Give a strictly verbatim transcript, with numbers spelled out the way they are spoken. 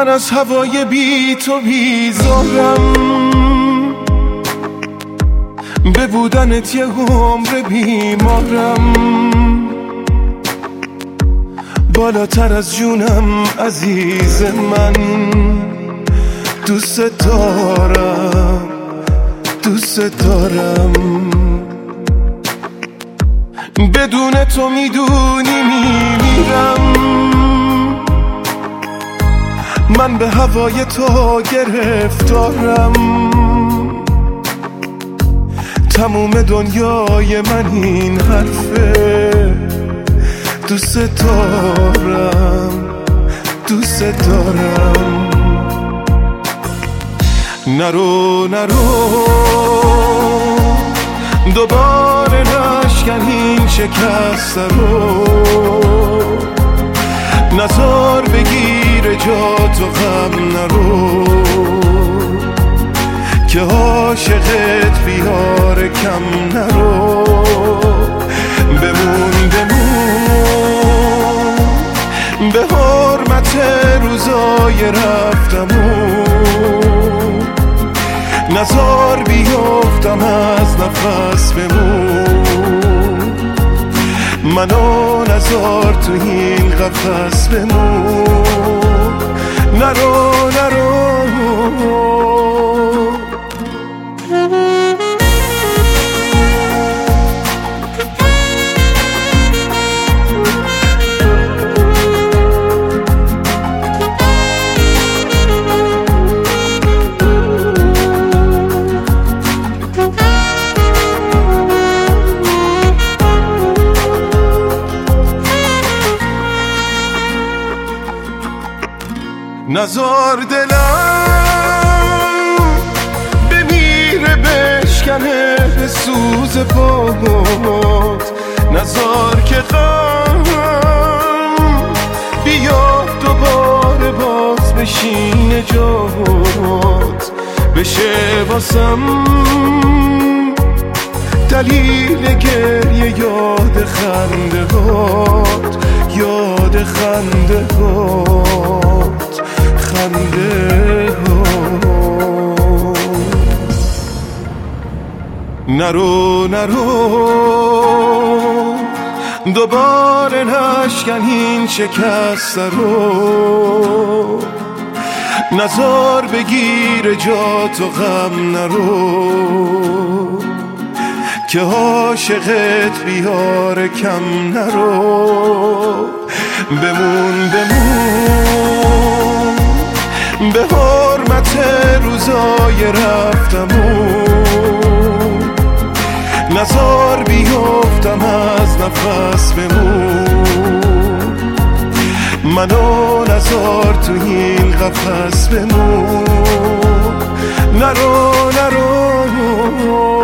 من از هوای بی تو بیزارم، به بودنت یه عمر بیمارم، بالاتر از جونم عزیز من، دوست دارم دوست دارم. بدون تو میدونی میمیرم، من به هوای تو گرفتارم، تموم دنیای من این حرفه، دوست دارم دوست دارم. نرو نرو دوباره نشکن این شکست رو، نزار بگیر جا تو غم نرو، که عاشقت بیار کم نرو. بمون بمون به حرمت روزای رفتمون، نزار بیافتم از نفس بمون، منو نزار تو این قفس بمون. نرو نرو نزار دلم بمیره بشکنه به سوز پات، نزار که غم بیا دوباره باز بشینه جات، بشه واسم دلیل گریه یاد خنده هات، یاد خنده هات خنده هات. نرو نرو دوباره نشکن این شکست رو، نزار بگیر جا تو غم نرو، که عاشقت بیار کم نرو. بمون بمون به حرمت روزای رفتمون، نزار بیافتم از نفس بمون، منو نزار تو این قفس بمون. نرو نرو